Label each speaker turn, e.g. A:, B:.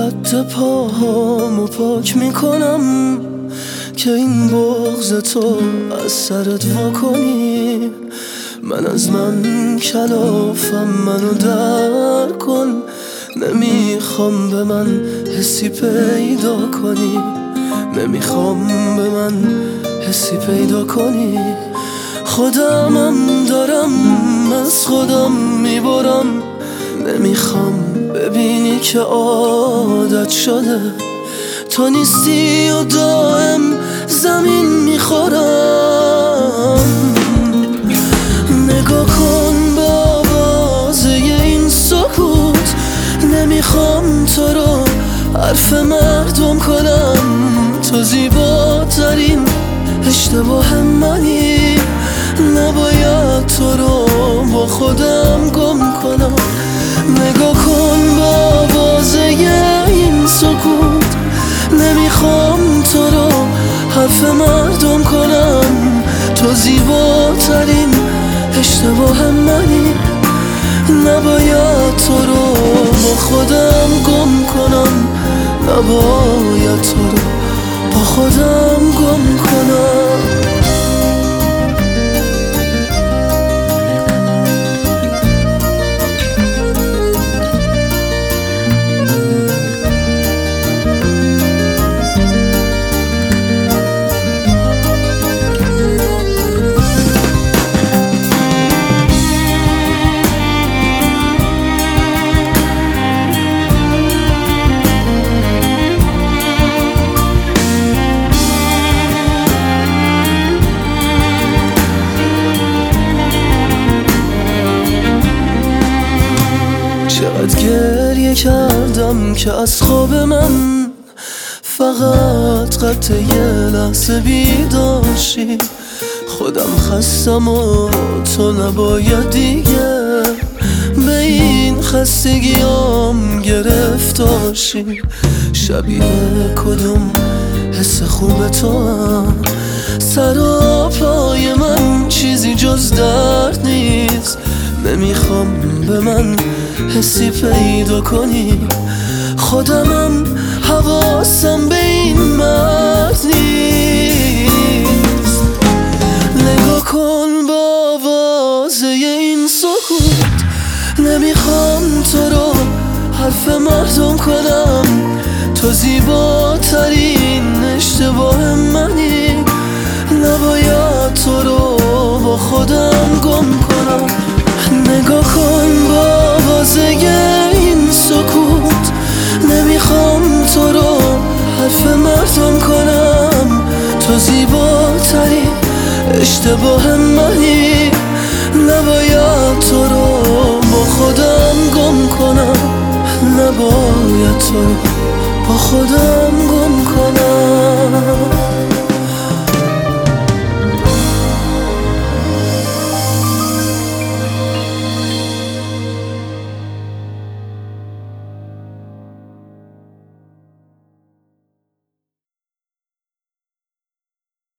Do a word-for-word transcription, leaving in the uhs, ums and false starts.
A: رد پاهامو پاک میکنم که این بغض تو از سرت وا کنی. من از من کلافم، منو در کن. نمیخوام به من حسی پیدا کنی، نمیخوام به من حسی پیدا کنی. خودمم دارم از خودم میبرم، نمیخوام ببینی که عادت شده تو نیستی و دائم زمین میخورم. نگاه کن با آوازه این سکوت، نمیخوام تو رو حرف مردم کنم. تو زیباترین اشتباه منی، نباید تو رو با خودم گم کنم. نگاه کن با آوازه این سکوت، نمیخوام تو رو حرف مردم کنم. تو زیباترین اشتباه منی، نباید تو رو با خودم گم کنم. نباید تو رو با خودم گم کنم. چقدر گریه کردم که از خواب من فقط قطع یه لحظه بیداشی. خودم خستم و تو نباید دیگه به این خستگیام گرفتاشی. شبیه کدوم حس خوب تو هم، سر و پای من چیزی جز درد نیست. نمیخوام به من حسی پیدا کنی، خودمم حواسم به این مرد نیست. نگاه کن با آوازه این سکوت، نمیخوام تو رو حرف مردم کنم. تو زیباترین اشتباه منی، نباید تو رو با خودم گم کنم. نگاه کن با آوازه این سکوت، نمیخوام تو رو حرف مردم کنم. تو زیباترین اشتباه منی، نباید تو رو با خودم گم کنم. نباید تو رو با خودم گم کنم.